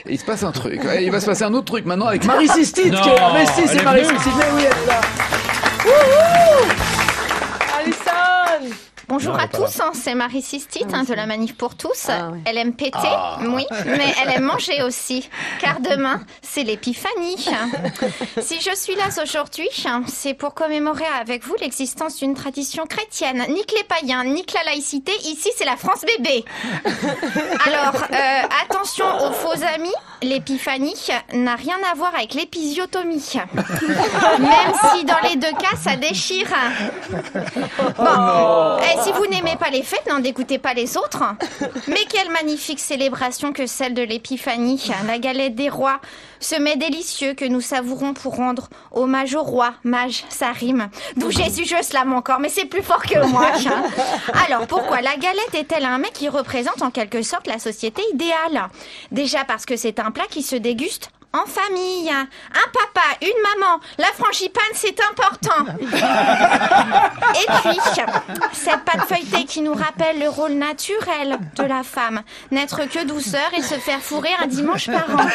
il se passe un truc. Ouais, il va se passer un autre truc maintenant avec Marie Sistine qui est là. Mais si, c'est Marie Sistine. Mais oui, elle est là. Alison! Bonjour à tous, c'est Marie Sistite de la Manif pour tous. Ouais. Elle aime péter, oui, mais elle aime manger aussi. Car demain, c'est l'épiphanie. Si je suis là aujourd'hui, c'est pour commémorer avec vous l'existence d'une tradition chrétienne. Ni que les païens, ni que la laïcité, ici c'est la France bébé. Alors, attention aux faux amis, l'épiphanie n'a rien à voir avec l'épisiotomie. Même si dans les deux cas, ça déchire. Bon, si vous n'aimez pas les fêtes, n'en dégoûtez pas les autres. Mais quelle magnifique célébration que celle de l'épiphanie. La galette des rois, ce mets délicieux que nous savourons pour rendre hommage au roi. Mage, ça rime. D'où Jésus, je slame encore, mais c'est plus fort que moi. Alors, pourquoi la galette est-elle un mets qui représente en quelque sorte la société idéale? Déjà parce que c'est un plat qui se déguste en famille. Un papa, une maman, la frangipane, c'est important. Et puis, cette pâte feuilletée qui nous rappelle le rôle naturel de la femme. N'être que douceur et se faire fourrer un dimanche par an.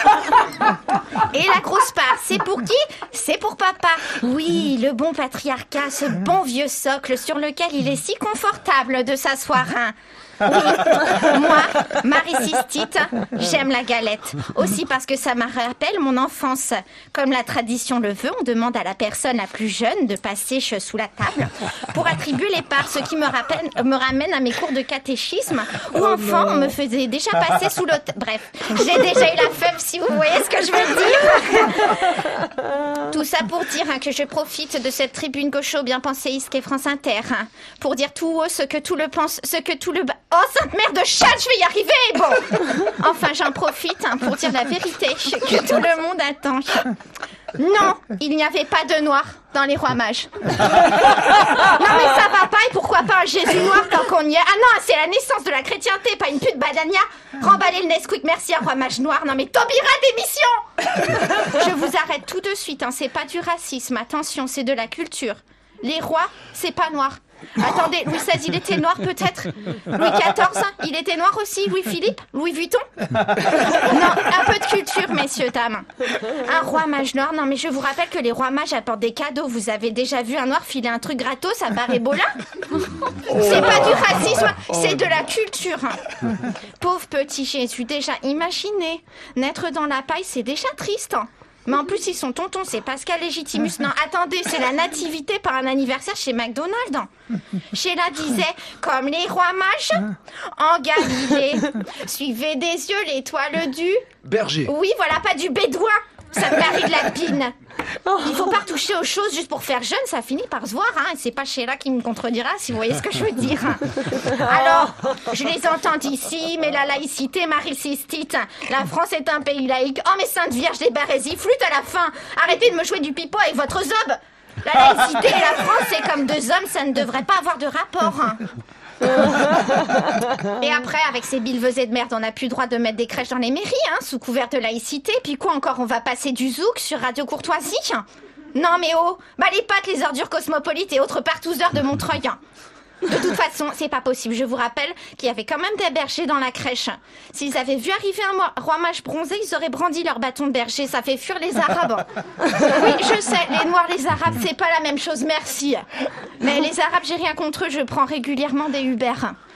Et la grosse part, c'est pour qui? C'est pour papa. Oui, le bon patriarcat, ce bon vieux socle sur lequel il est si confortable de s'asseoir. Oui, moi, Marie Sistite, j'aime la galette. Aussi parce que ça me rappelle mon enfance. Comme la tradition le veut, on demande à la personne la plus jeune de passer sous la table pour attribuer les parts, ce qui me ramène à mes cours de catéchisme où enfant, on me faisait déjà passer sous l'autel. Bref, j'ai déjà eu la fève si vous voyez ce que je veux dire. Tout ça pour dire que je profite de cette tribune gaucho bien penséiste qu'est France Inter pour dire tout haut ce que tout le pense, ce que tout le bas. Oh, sainte mère de chat, je vais y arriver. Bon, enfin, j'en profite pour dire la vérité que tout le monde attend. Non, il n'y avait pas de noir dans les rois mages. Non, mais ça va pas, et pourquoi pas un Jésus noir tant qu'on y est? Ah non, c'est la naissance de la chrétienté, pas une pute badania. Remballez le Nesquik, merci, un roi mage noir. Non mais Taubira, démission. Je vous arrête tout de suite, c'est pas du racisme, attention, c'est de la culture. Les rois, c'est pas noir. Attendez, Louis XVI, il était noir peut-être? Louis XIV, il était noir aussi? Louis-Philippe? Louis Vuitton? Non, un peu de culture, messieurs, dames. Un roi mage noir, non mais je vous rappelle que les rois mages apportent des cadeaux. Vous avez déjà vu un noir filer un truc gratos à Bar-et-Bolin? C'est pas du racisme, c'est de la culture. Pauvre petit Jésus, déjà imaginez. Naître dans la paille, c'est déjà triste. Mais en plus, ils sont tontons, c'est Pascal Légitimus. Non, attendez, c'est la nativité par un anniversaire chez McDonald's. Sheila disait, comme les rois mages, en Galilée, suivez des yeux l'étoile du... Berger. Oui, voilà, pas du bédouin. Ça me marie de la pine. Il faut pas toucher aux choses juste pour faire jeune, ça finit par se voir. Et c'est pas Sheila qui me contredira, si vous voyez ce que je veux dire. Alors, je les entends d'ici, mais la laïcité, Marie Sistite. La France est un pays laïque. Oh, mes saintes vierges des barésies, flûte à la fin. Arrêtez de me jouer du pipeau avec votre zob. La laïcité et la France, c'est comme deux hommes, ça ne devrait pas avoir de rapport. Et après, avec ces billevesées de merde, on n'a plus le droit de mettre des crèches dans les mairies, sous couvert de laïcité. Puis quoi encore, on va passer du zouk sur Radio Courtoisie? Non mais oh, les pâtes, les ordures cosmopolites et autres partouzeurs de Montreuil. De toute façon, c'est pas possible. Je vous rappelle qu'il y avait quand même des bergers dans la crèche. S'ils avaient vu arriver un roi mage bronzé, ils auraient brandi leur bâton de berger. Ça fait fuir les Arabes. Oui, je sais, les Noirs, les Arabes, c'est pas la même chose, merci. Mais les Arabes, j'ai rien contre eux, je prends régulièrement des Uber.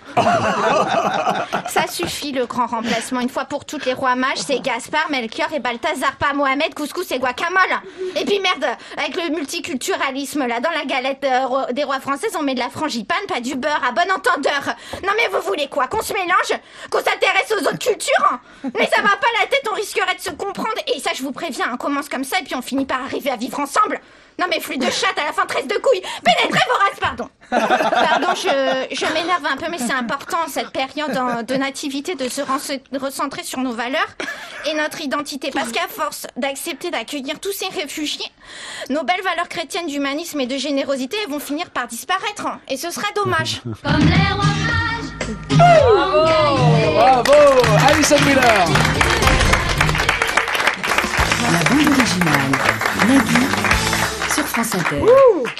Ça suffit, le grand remplacement. Une fois pour toutes, les rois mages, c'est Gaspard, Melchior et Balthazar, pas Mohamed, couscous et guacamole. Et puis merde, avec le multiculturalisme, là, dans la galette des rois françaises, on met de la frangipane, pas du beurre, à bon entendeur. Non mais vous voulez quoi? Qu'on se mélange? Qu'on s'intéresse aux autres cultures? Mais ça va pas la tête, on risquerait de se comprendre. Et ça, je vous préviens, on commence comme ça et puis on finit par arriver à vivre ensemble. Non mais flûte de chatte, à la fin 13 de couilles. Pénétrez vos races, pardon. Pardon, je m'énerve un peu, mais c'est important, cette période de nativité, de se recentrer sur nos valeurs et notre identité. Parce qu'à force d'accepter d'accueillir tous ces réfugiés, nos belles valeurs chrétiennes d'humanisme et de générosité vont finir par disparaître. Et ce serait dommage. Comme les rois mages. Bravo, Alison Wheeler. La bande originale, Nagui, sur France Inter.